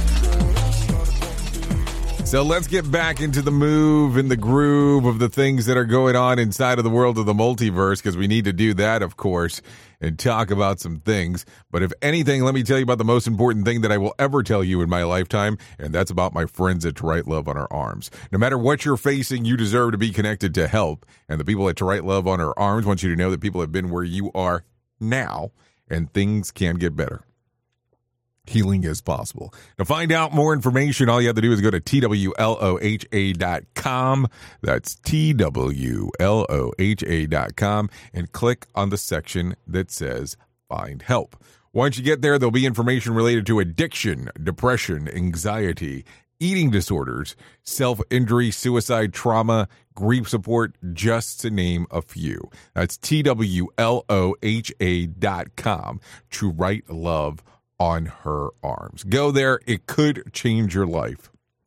Speaker 5: So let's get back into the move and the groove of the things that are going on inside of the world of the multiverse, because we need to do that, of course, and talk about some things. But if anything, let me tell you about the most important thing that I will ever tell you in my lifetime, and that's about my friends at To Write Love on Our Arms. No matter what you're facing, you deserve to be connected to help. And the people at To Write Love on Our Arms want you to know that people have been where you are now, and things can get better. healing is possible. To find out more information, all you have to do is go to TWLOHA.com. That's TWLOHA.com and click on the section that says Find Help. Once you get there, there'll be information related to addiction, depression, anxiety, eating disorders, self-injury, suicide, trauma, grief support, just to name a few. That's TWLOHA.com to write love on her arms. Go there. It could change your life.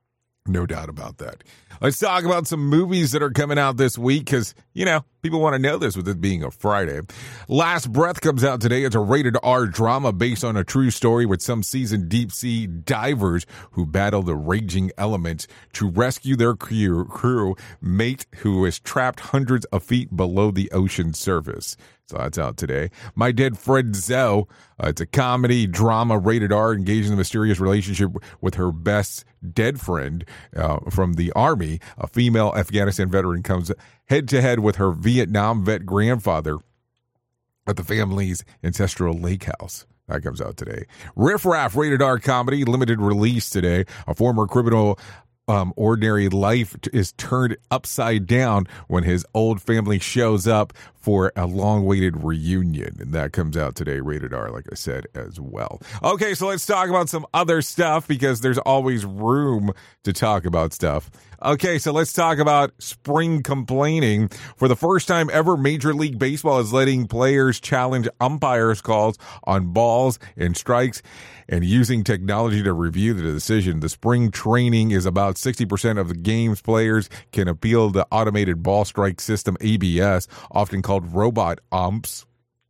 Speaker 5: No doubt about that. Let's talk about some movies that are coming out this week because, people want to know this with it being a Friday. Last Breath comes out today. It's a rated R drama based on a true story with some seasoned deep-sea divers who battle the raging elements to rescue their crew mate who is trapped hundreds of feet below the ocean surface. So that's out today. My Dead Friend Zoe. It's a comedy drama rated R, engaging in a mysterious relationship with her best dead friend from the Army. A female Afghanistan veteran comes head-to-head with her Vietnam vet grandfather at the family's ancestral lake house. That comes out today. Riff Raff, rated R comedy, limited release today. A former criminal ordinary life is turned upside down when his old family shows up for a long-awaited reunion. And that comes out today, rated R, like I said, as well. Okay, so let's talk about some other stuff because there's always room to talk about stuff. Okay, so let's talk about spring complaining. For the first time ever, Major League Baseball is letting players challenge umpires' calls on balls and strikes and using technology to review the decision. The spring training is about 60% of the game's players can appeal the automated ball strike system, ABS, often called robot umps.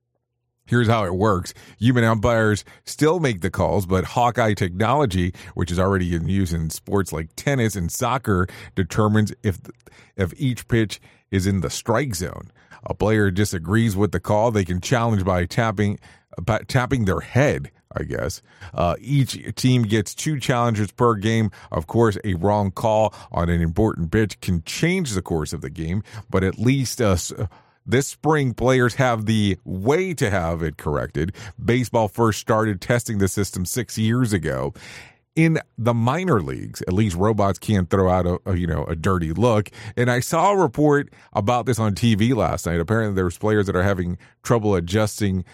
Speaker 5: Here's how it works. Human umpires still make the calls, but Hawkeye technology, which is already in use in sports like tennis and soccer, determines if each pitch is in the strike zone. A player disagrees with the call, they can challenge by tapping their head, I guess. Each team gets 2 challenges per game. Of course, a wrong call on an important pitch can change the course of the game, but at least this spring, players have the way to have it corrected. Baseball first started testing the system 6 years ago. In the minor leagues, at least robots can't throw out a dirty look. And I saw a report about this on TV last night. Apparently, there's players that are having trouble adjusting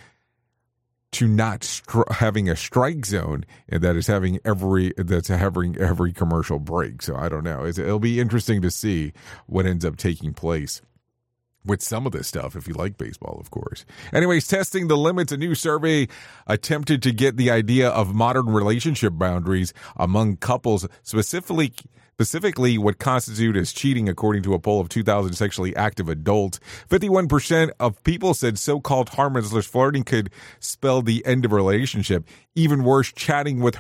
Speaker 5: to not having a strike zone, and that is having every commercial break. So I don't know. It'll be interesting to see what ends up taking place with some of this stuff, if you like baseball, of course. Anyways, testing the limits, a new survey attempted to get the idea of modern relationship boundaries among couples, specifically what constitutes as cheating, according to a poll of 2,000 sexually active adults. 51% of people said so-called harmless flirting could spell the end of a relationship. Even worse, chatting with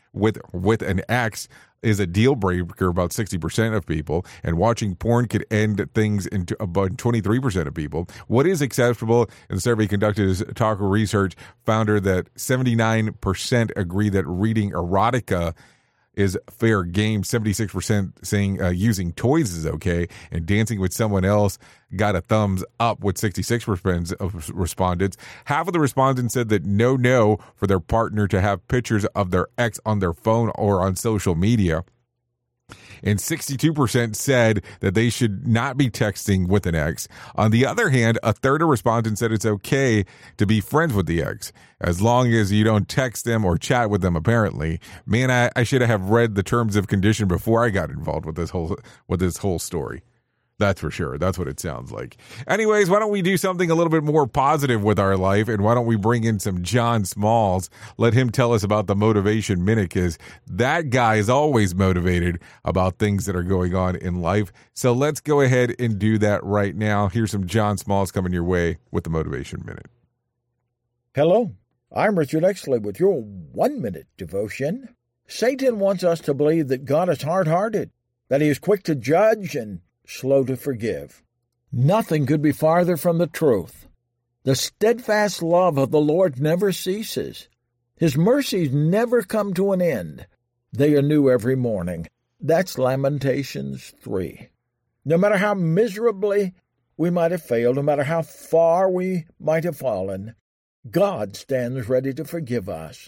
Speaker 5: an ex is a deal breaker, about 60% of people, and watching porn could end things into about 23% of people. What is acceptable in the survey conducted is Talker Research found that 79% agree that reading erotica is fair game, 76% saying using toys is okay, and dancing with someone else got a thumbs up with 66% of respondents. Half of the respondents said that no for their partner to have pictures of their ex on their phone or on social media. And 62% said that they should not be texting with an ex. On the other hand, a third of respondents said it's okay to be friends with the ex, as long as you don't text them or chat with them, apparently. Man, I should have read the terms of condition before I got involved with this whole story. That's for sure. That's what it sounds like. Anyways, why don't we do something a little bit more positive with our life, and why don't we bring in some John Smalls, let him tell us about the Motivation Minute, because that guy is always motivated about things that are going on in life. So let's go ahead and do that right now. Here's some John Smalls coming your way with the Motivation Minute.
Speaker 16: Hello, I'm Richard Exley with your 1-minute devotion. Satan wants us to believe that God is hard-hearted, that he is quick to judge and slow to forgive. Nothing could be farther from the truth. The steadfast love of the Lord never ceases. His mercies never come to an end. They are new every morning. That's Lamentations 3. No matter how miserably we might have failed, no matter how far we might have fallen, God stands ready to forgive us.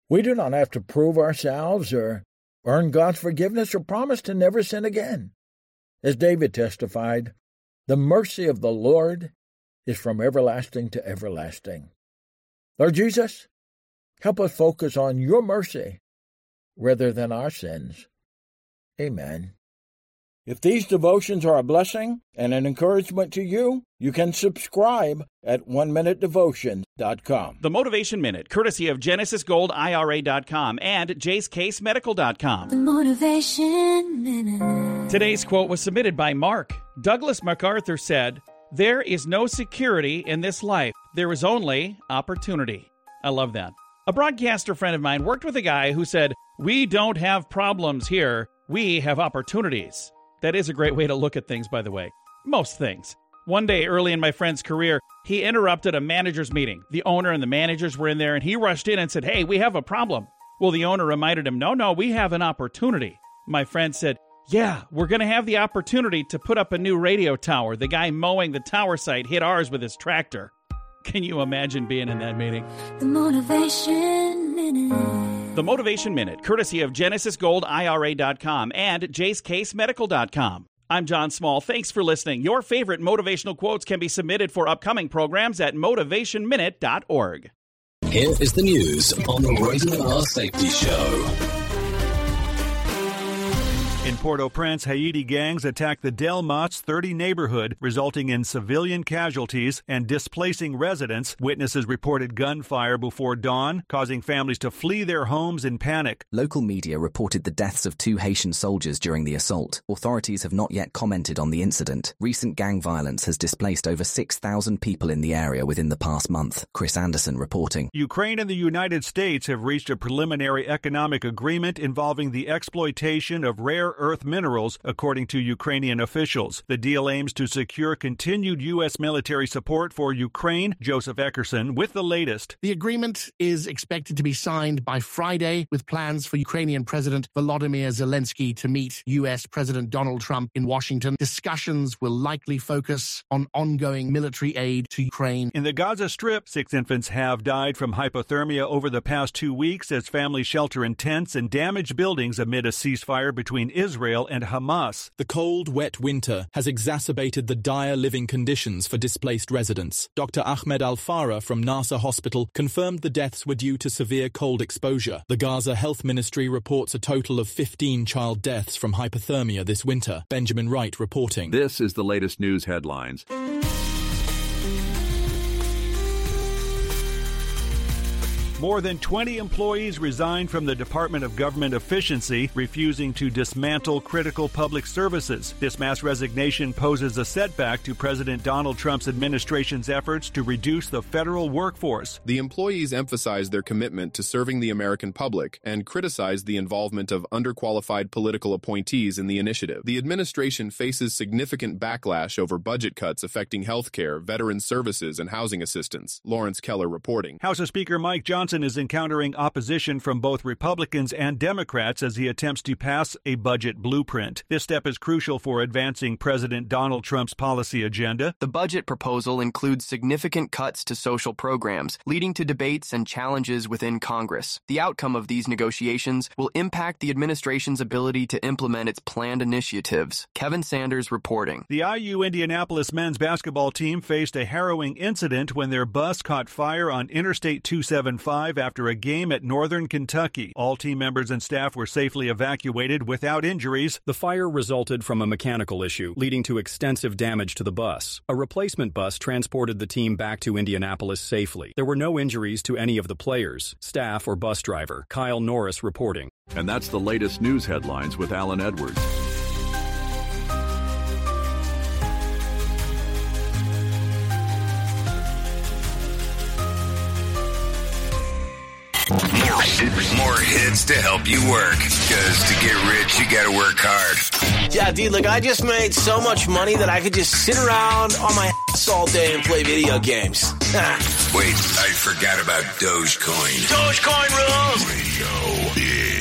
Speaker 16: We do not have to prove ourselves or earn God's forgiveness or promise to never sin again. As David testified, the mercy of the Lord is from everlasting to everlasting. Lord Jesus, help us focus on your mercy rather than our sins. Amen. If these devotions are a blessing and an encouragement to you, you can subscribe at OneMinuteDevotion.com.
Speaker 17: The Motivation Minute, courtesy of GenesisGoldIRA.com and JaceCaseMedical.com.
Speaker 18: The Motivation Minute.
Speaker 17: Today's quote was submitted by Mark. Douglas MacArthur said, "There is no security in this life. There is only opportunity." I love that. A broadcaster friend of mine worked with a guy who said, "We don't have problems here. We have opportunities." That is a great way to look at things, by the way. Most things. One day early in my friend's career, he interrupted a manager's meeting. The owner and the managers were in there, and he rushed in and said, "Hey, we have a problem." Well, the owner reminded him, No, we have an opportunity. My friend said, "Yeah, we're going to have the opportunity to put up a new radio tower. The guy mowing the tower site hit ours with his tractor." Can you imagine being in that meeting?
Speaker 18: The Motivation Minute.
Speaker 17: The Motivation Minute, courtesy of GenesisGoldIRA.com and JaceCaseMedical.com. I'm John Small. Thanks for listening. Your favorite motivational quotes can be submitted for upcoming programs at motivationminute.org.
Speaker 13: Here is the news on the Rated R Safety Show.
Speaker 19: In Port-au-Prince, Haiti gangs attacked the Delmas 30 neighborhood, resulting in civilian casualties and displacing residents. Witnesses reported gunfire before dawn, causing families to flee their homes in panic.
Speaker 20: Local media reported the deaths of 2 Haitian soldiers during the assault. Authorities have not yet commented on the incident. Recent gang violence has displaced over 6,000 people in the area within the past month. Chris Anderson reporting.
Speaker 19: Ukraine and the United States have reached a preliminary economic agreement involving the exploitation of rare earth minerals, according to Ukrainian officials. The deal aims to secure continued U.S. military support for Ukraine. Joseph Eckerson with the latest.
Speaker 21: The agreement is expected to be signed by Friday, with plans for Ukrainian President Volodymyr Zelensky to meet U.S. President Donald Trump in Washington. Discussions will likely focus on ongoing military aid to Ukraine.
Speaker 19: In the Gaza Strip, 6 infants have died from hypothermia over the past 2 weeks as families shelter in tents and damaged buildings amid a ceasefire between Israel and Hamas.
Speaker 22: The cold, wet winter has exacerbated the dire living conditions for displaced residents. Dr. Ahmed Al-Farah from Nasser Hospital confirmed the deaths were due to severe cold exposure. The Gaza Health Ministry reports a total of 15 child deaths from hypothermia this winter. Benjamin Wright reporting.
Speaker 23: This is the latest news headlines.
Speaker 19: More than 20 employees resigned from the Department of Government Efficiency, refusing to dismantle critical public services. This mass resignation poses a setback to President Donald Trump's administration's efforts to reduce the federal workforce.
Speaker 24: The employees emphasized their commitment to serving the American public and criticized the involvement of underqualified political appointees in the initiative. The administration faces significant backlash over budget cuts affecting health care, veteran services, and housing assistance. Lawrence Keller reporting.
Speaker 19: House Speaker Mike Johnson is encountering opposition from both Republicans and Democrats as he attempts to pass a budget blueprint. This step is crucial for advancing President Donald Trump's policy agenda.
Speaker 25: The budget proposal includes significant cuts to social programs, leading to debates and challenges within Congress. The outcome of these negotiations will impact the administration's ability to implement its planned initiatives. Kevin Sanders reporting.
Speaker 19: The IU Indianapolis men's basketball team faced a harrowing incident when their bus caught fire on Interstate 275 after a game at Northern Kentucky. All team members and staff were safely evacuated without injuries.
Speaker 26: The fire resulted from a mechanical issue, leading to extensive damage to the bus. A replacement bus transported the team back to Indianapolis safely. There were no injuries to any of the players, staff, or bus driver. Kyle Norris reporting.
Speaker 23: And that's the latest news headlines with Alan Edwards.
Speaker 15: More hits to help you work. Because to get rich, you gotta work hard.
Speaker 27: Yeah, dude, look, I just made so much money that I could just sit around on my ass all day and play video games.
Speaker 15: Wait, I forgot about Dogecoin.
Speaker 27: Dogecoin rules!
Speaker 15: Radio. Yeah.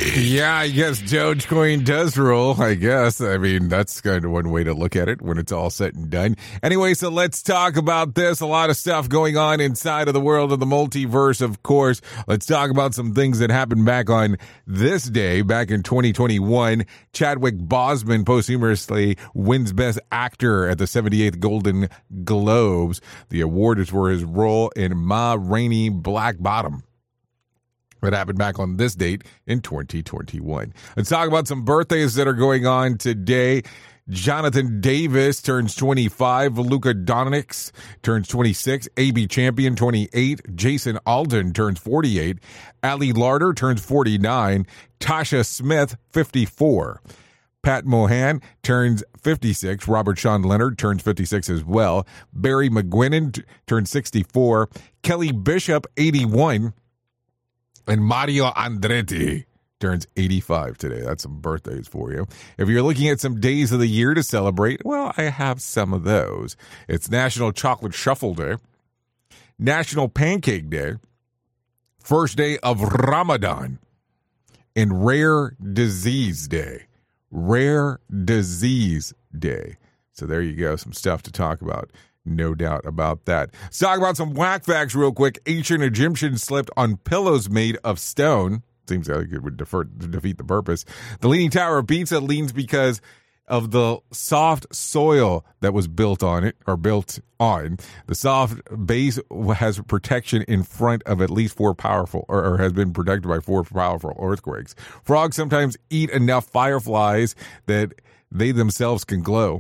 Speaker 5: Yeah, I guess Dogecoin does rule, I guess. I mean, that's kind of one way to look at it when it's all said and done. Anyway, so let's talk about this. A lot of stuff going on inside of the world of the multiverse, of course. Let's talk about some things that happened back on this day, back in 2021. Chadwick Boseman posthumously wins Best Actor at the 78th Golden Globes. The award is for his role in Ma Rainey Black Bottom. That happened back on this date in 2021. Let's talk about some birthdays that are going on today. Jonathan Davis turns 25. Luka Doncic turns 26. A.B. Champion, 28. Jason Alden turns 48. Ali Larder turns 49. Tasha Smith, 54. Pat Mohan turns 56. Robert Sean Leonard turns 56 as well. Barry McGuinness turns 64. Kelly Bishop, 81. And Mario Andretti turns 85 today. That's some birthdays for you. If you're looking at some days of the year to celebrate, well, I have some of those. It's National Chocolate Shuffle Day, National Pancake Day, first day of Ramadan, and Rare Disease Day. Rare Disease Day. So there you go. Some stuff to talk about. No doubt about that. Let's talk about some whack facts real quick. Ancient Egyptians slept on pillows made of stone. Seems like it would defeat the purpose. The Leaning Tower of Pisa leans because of the soft soil that was built on it, or built on. The soft base has protection in front of at least four powerful, or has been protected by four powerful earthquakes. Frogs sometimes eat enough fireflies that they themselves can glow.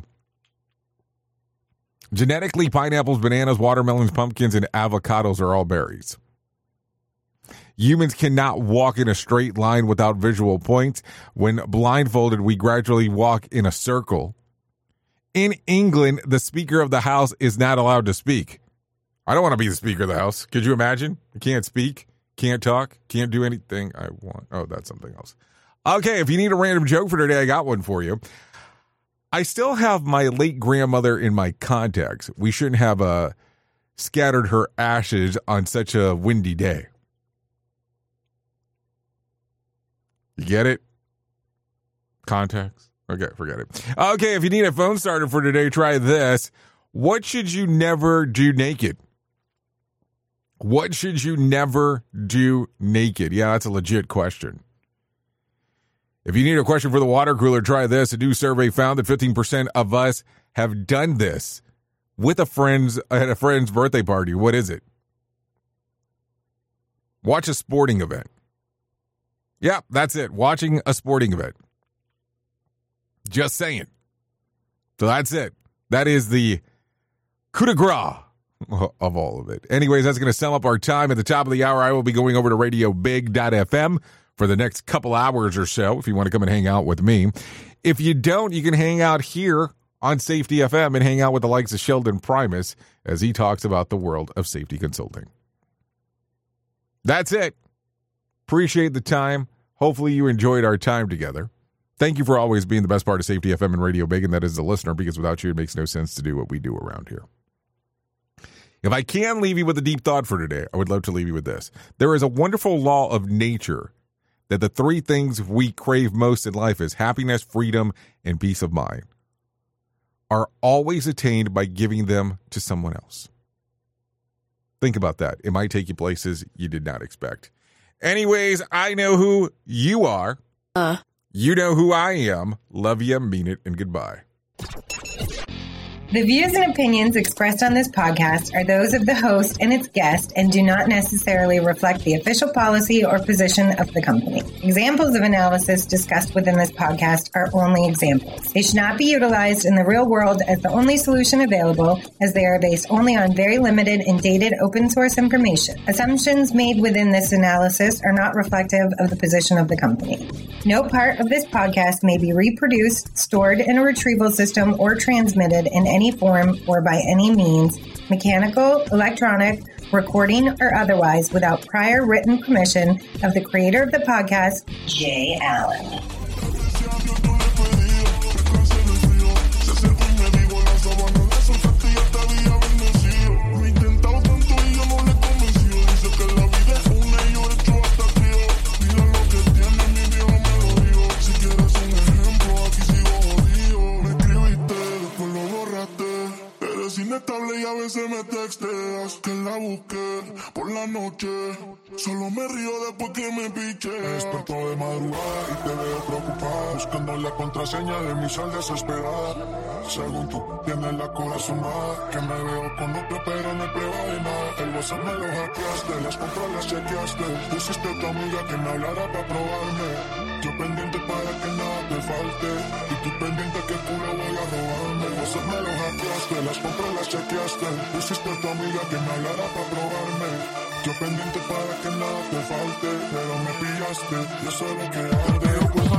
Speaker 5: Genetically, pineapples, bananas, watermelons, pumpkins, and avocados are all berries. Humans cannot walk in a straight line without visual points. When blindfolded, we gradually walk in a circle. In England, the Speaker of the House is not allowed to speak. I don't want to be the Speaker of the House. Could you imagine? I can't speak, can't talk, can't do anything I want. Oh, that's something else. Okay, if you need a random joke for today, I got one for you. I still have my late grandmother in my contacts. We shouldn't have scattered her ashes on such a windy day. You get it? Contacts? Okay, forget it. Okay, if you need a phone starter for today, try this. What should you never do naked? What should you never do naked? Yeah, that's a legit question. If you need a question for the water cooler, try this. A new survey found that 15% of us have done this with at a friend's birthday party. What is it? Watch a sporting event. Yeah, that's it. Watching a sporting event. Just saying. So that's it. That is the coup de grace of all of it. Anyways, that's going to sum up our time. At the top of the hour, I will be going over to RadioBig.fm for the next couple hours or so, if you want to come and hang out with me. If you don't, you can hang out here on Safety FM and hang out with the likes of Sheldon Primus as he talks about the world of safety consulting. That's it. Appreciate the time. Hopefully you enjoyed our time together. Thank you for always being the best part of Safety FM and Radio Big, and that is the listener, because without you, it makes no sense to do what we do around here. If I can leave you with a deep thought for today, I would love to leave you with this. There is a wonderful law of nature that the three things we crave most in life is happiness, freedom, and peace of mind are always attained by giving them to someone else. Think about that. It might take you places you did not expect. Anyways, I know who you are. You know who I am. Love you, mean it, and goodbye.
Speaker 3: The views and opinions expressed on this podcast are those of the host and its guest and do not necessarily reflect the official policy or position of the company. Examples of analysis discussed within this podcast are only examples. They should not be utilized in the real world as the only solution available, as they are based only on very limited and dated open source information. Assumptions made within this analysis are not reflective of the position of the company. No part of this podcast may be reproduced, stored in a retrieval system, or transmitted in any form or by any means, mechanical, electronic, recording, or otherwise, without prior written permission of the creator of the podcast, Jay Allen.
Speaker 2: que la busqué por la noche. Solo me río después que me piché. Me despertó de madrugada y te veo preocupada, buscando la contraseña de mi sal desesperada. Según tú tienes la corazonada, que me veo con otro pero no hay prueba de nada. El WhatsApp me lo hackeaste, las compras las chequeaste. Pusiste a tu amiga que me hablara para probarme. Yo pendiente para que nada te falte, y tú pendiente que culo voy a robarme. El WhatsApp me lo hackeaste, las compras las chequeaste. Pusiste a tu amiga que me hablara para probarme. Yo pendiente para que nada te falte, pero me pillaste, yo sé lo que arde.